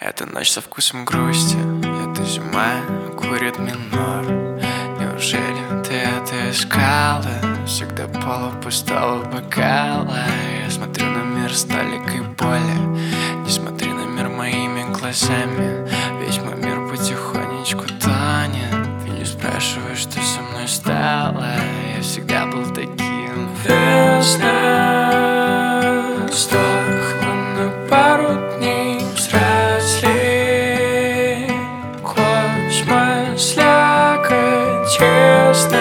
Это ночь со вкусом грусти, это зима, курит минор. Неужели ты это искала? Всегда полупустого бокала. Я смотрю на мир с толикой боли. Не смотри на мир моими глазами, ведь мой мир потихонечку тонет. Ты не спрашиваешь, что со мной стало. Я всегда был таким. Весна сдохла на пару дней, взросли. Космос лягает тесно.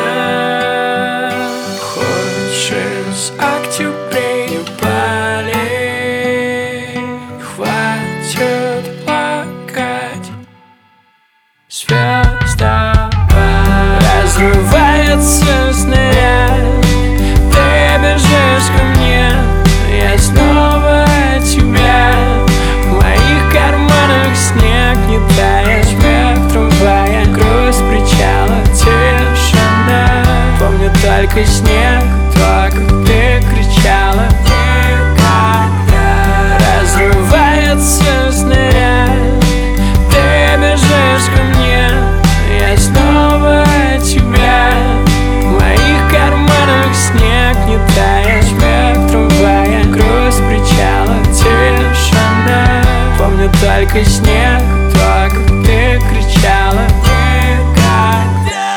Хочешь из октября болеть, хватит плакать. Звезда разрывается снаряд. Ты бежишь ко мне, я снова от тебя. В моих карманах снег не тает, смех трамвая, грусть причала, тишина. Помню только снег, то, как ты кричала. Никогда разрывается снаряд. Ты бежишь ко мне, я снова от тебя. В моих карманах снег не тает, смех трамвая, грусть причала, тишина. Помню только снег, то, как ты кричала. Никогда.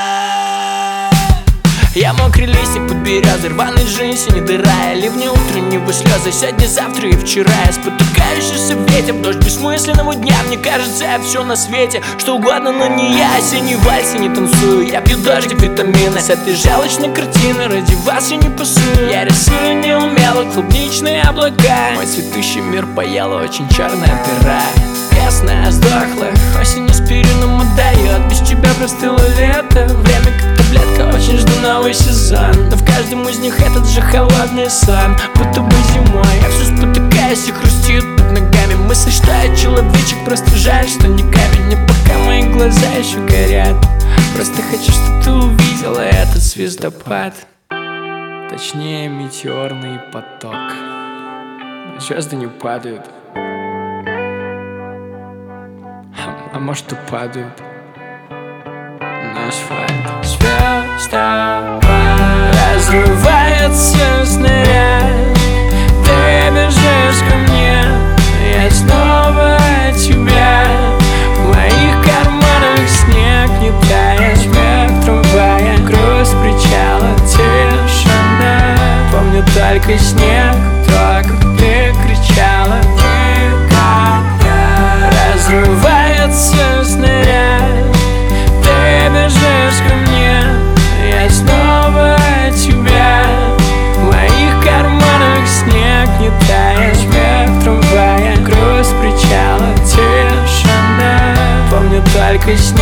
Я мокрый листик под березой, рваный джинсы, не дыра. Ливни утреннего слезы, сегодня-завтра и вчера. Я спотыкающийся ветер, дождь бессмысленного дня. Мне кажется, я все на свете, что угодно, но не я. Осенний вальс, я не танцую, я пью дождь и витамины. С этой жалочной картины ради вас я не пасую. Я рисую неумело клубничные облака. Мой цветущий мир поела очень черная дыра. Ясная сдохла, осень аспирином отдает. Без тебя простыло лето, время как таблетка. Очень жду новый сезон, но в каждом из них этот же холодный сон. Будто бы зимой я все спотыкаюсь и хрустит под ногами. Мысль, что я человечек, просто жаль, что не камень. И пока мои глаза еще горят, просто хочу, чтобы ты увидела этот звездопад. Точнее, метеорный поток. Звезды не падают, а может и падают на асфальт. Звезда разрывается снаряд. Ты бежишь ко мне, я снова от тебя. В моих карманах снег не тает, смех трамвая, грусть причала, тишина. Помню только снег, то, как ты кричала. Никогда разрывается снаряд. Ты бежишь ко мне, я снова от тебя. В моих карманах снег не тает, смех трамвая, грусть причала, тишина. Помню только снег.